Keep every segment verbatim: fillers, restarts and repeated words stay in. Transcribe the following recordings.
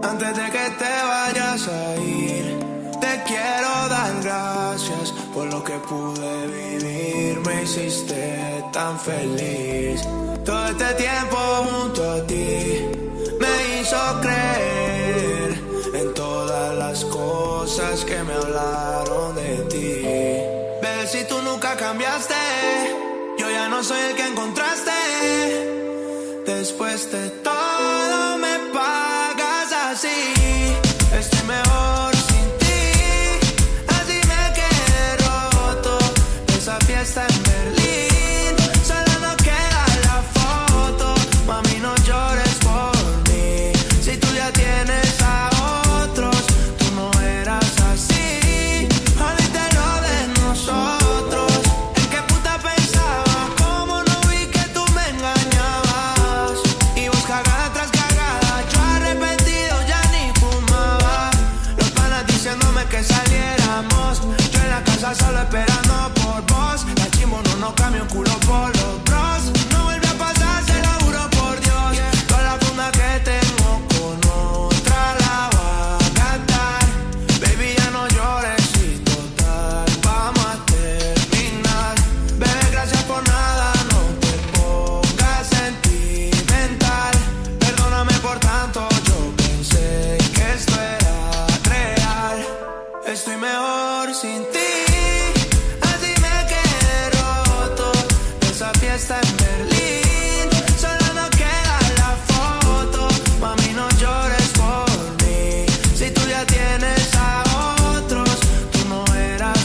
Antes de que te vayas a ir, te quiero dar gracias por lo que pude vivir. Me hiciste tan feliz. Todo este tiempo junto a ti me hizo creer en todas las cosas que me hablaron de ti. Bebé, si tú nunca cambiaste, yo ya no soy el que encontraste. Después de todo me pagas así. Estoy mejor sin ti, así me quedé roto. Esa fiesta en Berlín, solo nos queda la foto. Mami, no llores por mí, si tú ya tienes a otros. Tú no eras así, olvídate lo de nosotros. ¿En qué puta pensaba? ¿Cómo no vi que tú me engañabas? Y vos cagada tras cagada, yo arrepentido ya ni fumaba. Los panas diciéndome que saliéramos, yo en la casa solo esperando por vos. La chimbo no nos cambia un culo por los bros. No vuelve a pasar, se lo juro por Dios. Toda la funda que tengo con otra la va a gastar. Baby, ya no llores y total vamos a terminar. Bebé, gracias por nada, no te pongas sentimental. Perdóname por tanto, yo pensé que esto era real. Estoy mejor sin ti, así me quedé roto. Esa fiesta en Berlín, solo nos queda la foto. Mami, no llores por mí, si tú ya tienes a otros. Tú no eras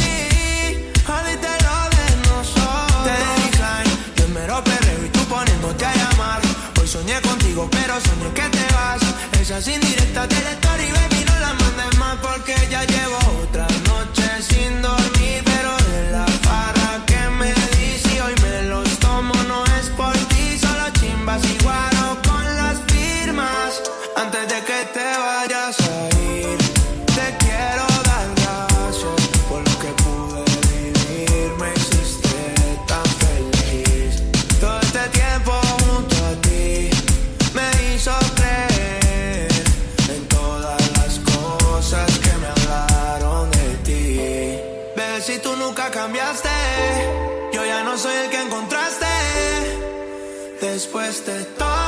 así, olvídate lo de nosotros. Te di decline, yo en mero perreo y tú poniéndote a llamar. Hoy soñé contigo, pero soñé que te vas. Esas indirectas de la story, baby, no las mandes más, porque ya llevo otra noche sin dormir. Pero de la farra que me di, si hoy me los tomo no es por ti. Solo chimbas y guaro con las firmas. Antes de que te vayas a ir, te quiero dar gracias por lo que pude vivir. Me hiciste tan feliz. Todo este tiempo junto a ti me hizo creer en todas las cosas que me hablaron de ti. Bebé, si tú nunca cambiaste, yo ya no soy el que encontraste. Después de todo